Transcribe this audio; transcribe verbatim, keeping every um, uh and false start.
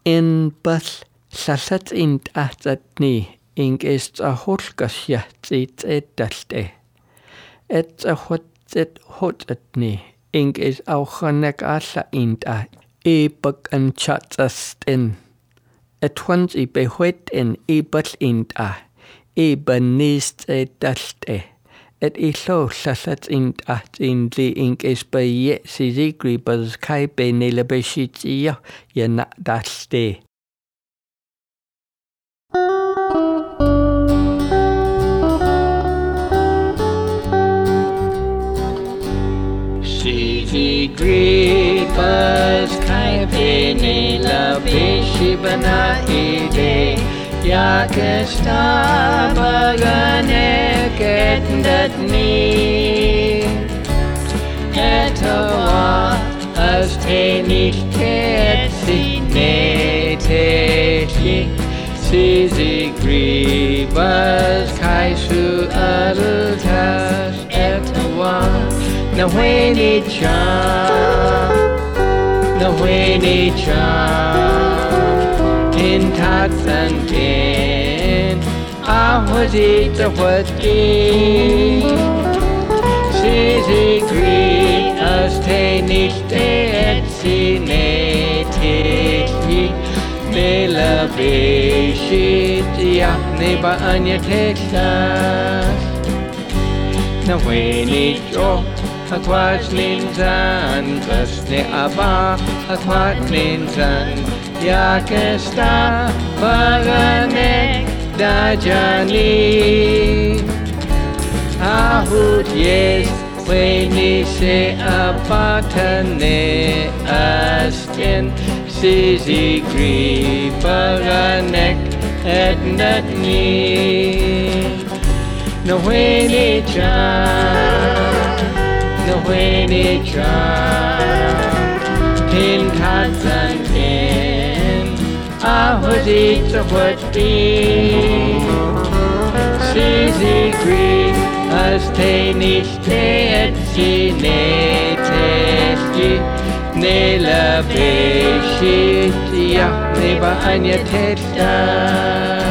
in bal lallat int ahtatni ingest a holkasja tit edalte. Et a hotet hotatni ingest auchanek alla inta ebak an chatsasten. Et once i behuet en ebal inta ebanist edalte. Et illo lallat int at in li ingest by yet sizigri bas kai be nelabeshitio yana dalte. Sizigri bas kai be nelabeshibana ide. Yakesta baganek etndatni etawa as te nicht etsineteti Sizigri bas kaisu altas etawa na weni cha na weni cha in tatsantin ahwazi tawati Sizigri as te nicht etsineteti Nela beshit yakne ba anya texas na weni jo akwat linzan kasne aba akwat linzan Yakesta baganek dajani Ahut yes weni se apatane astin Sizigri baganek etnatni No weni cha No weni cha Tin tatsantin Ahwazi tawati Sizigri as te nicht etsinetesti Nela beshit yakne ba anya textas